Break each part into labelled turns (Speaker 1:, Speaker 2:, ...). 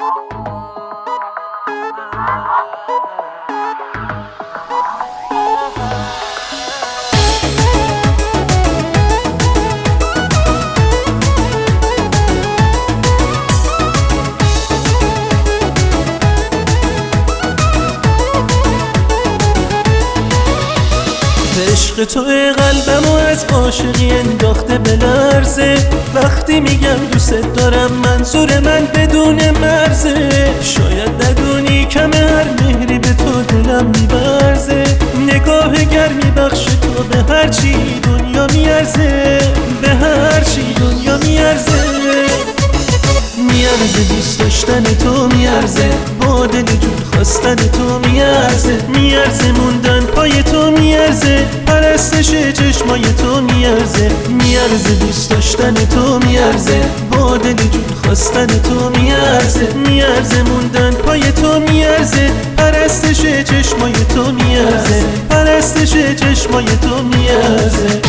Speaker 1: عشق تو قلبمو از عاشقی انداخته به لرزه. وقتی میگم دوست دارم منظور من بدون مرزه. شاید ندونی کم هر مهری به تو دلم میبرزه. نگاه گرمی بخش تو به هر چی دنیا میارزه. به هر چی دنیا میارزه. میارزه دوست داشتن تو میارزه. با دل جون خواستن تو میارزه. میارزه موندن پای تو میارزه. پرستش چشمای تو میارزه. میارزه دوست داشتن تو میارزه. با دل جون خواستن تو میارزه. میارزه موندن پای تو میارزه. پرستش چشمای تو میارزه. پرستش چشمای تو میارزه.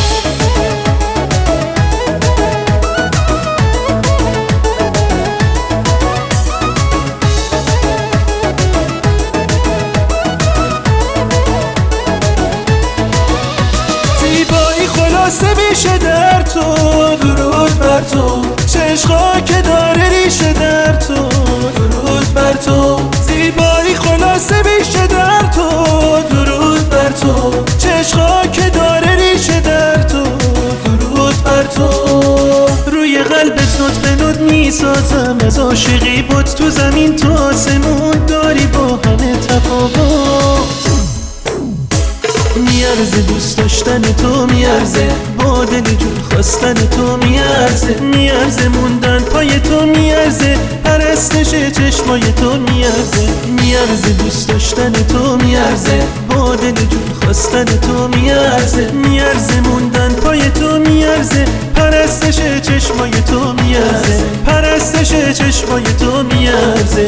Speaker 1: ریشه در تو درود بر تو. چشقا که داره ریشه در تو درود بر تو. زیبایی خلاصه بیشه در تو درود بر تو. چشقا که داره ریشه در تو درود بر تو. روی قلبت نوت به نوت میسازم از عاشقی بود. تو زمین تو آسمون داری با همه تفاوت. میارزه دوست داشتن تو میارزه. با دل جون خواستن تو میارزه. میارزه موندن پای تو میارزه. پرستش چشمای تو میارزه. میارزه دوست داشتن تو میارزه. با دل جون خواستن تو میارزه. میارزه موندن پای تو میارزه. پرستش چشمای تو میارزه. پرستش چشمای تو میارزه.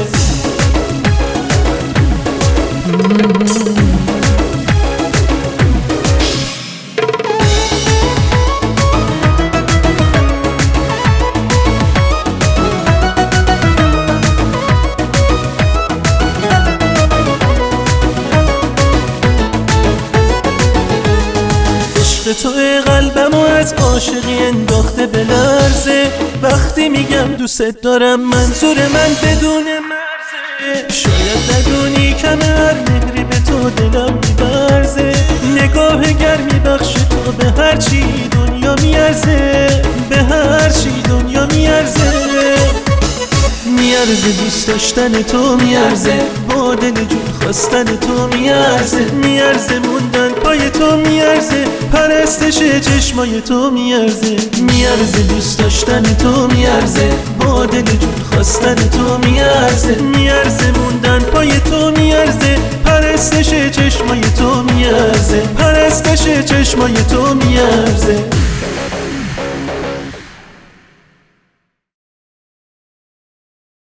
Speaker 1: تو قلبمو از عاشقی انداخته به لرزه. وقتی میگم دوست دارم منظور من بدون مرزه. شاید ندونی کم هر مهری به تو دلم میبرزه. نگاه گرمی بخش تو به هر چی دنیا میارزه. به هر چی دنیا میارزه. میارزه دوست داشتن تو میارزه. با دل جون خواستن تو میارزه. میارزه موندن پای تو میارزه. پرستش چشمای تو میارزه. میارزه دوست داشتن تو میارزه. با دل جون خواستن تو میارزه. میارزه موندن پای تو میارزه. پرستش چشمای تو میارزه. پرستش چشمای تو میارزه.